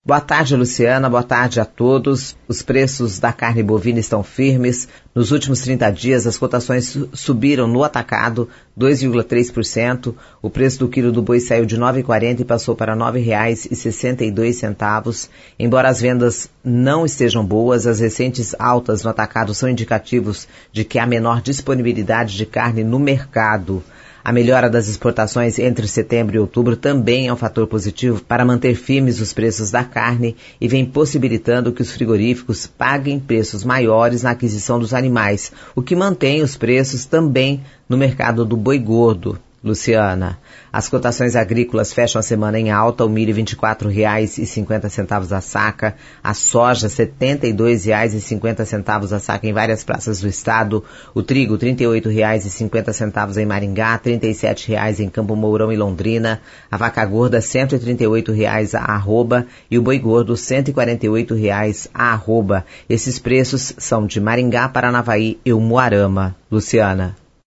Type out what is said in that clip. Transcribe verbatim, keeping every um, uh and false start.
Boa tarde, Luciana. Boa tarde a todos. Os preços da carne bovina estão firmes. Nos últimos trinta dias, as cotações subiram no atacado dois vírgula três por cento. O preço do quilo do boi saiu de nove reais e quarenta centavos e passou para nove reais e sessenta e dois centavos. Embora as vendas não estejam boas, as recentes altas no atacado são indicativos de que há menor disponibilidade de carne no mercado. A melhora das exportações entre setembro e outubro também é um fator positivo para manter firmes os preços da carne e vem possibilitando que os frigoríficos paguem preços maiores na aquisição dos animais, o que mantém os preços também no mercado do boi gordo. Luciana, as cotações agrícolas fecham a semana em alta, o milho vinte e quatro reais e cinquenta centavos a saca, a soja setenta e dois reais e cinquenta centavos a saca em várias praças do estado, o trigo trinta e oito reais e cinquenta centavos em Maringá, trinta e sete reais em Campo Mourão e Londrina, a vaca gorda cento e trinta e oito reais a arroba e o boi gordo cento e quarenta e oito reais a arroba. Esses preços são de Maringá, Paranavaí e Umuarama. Luciana.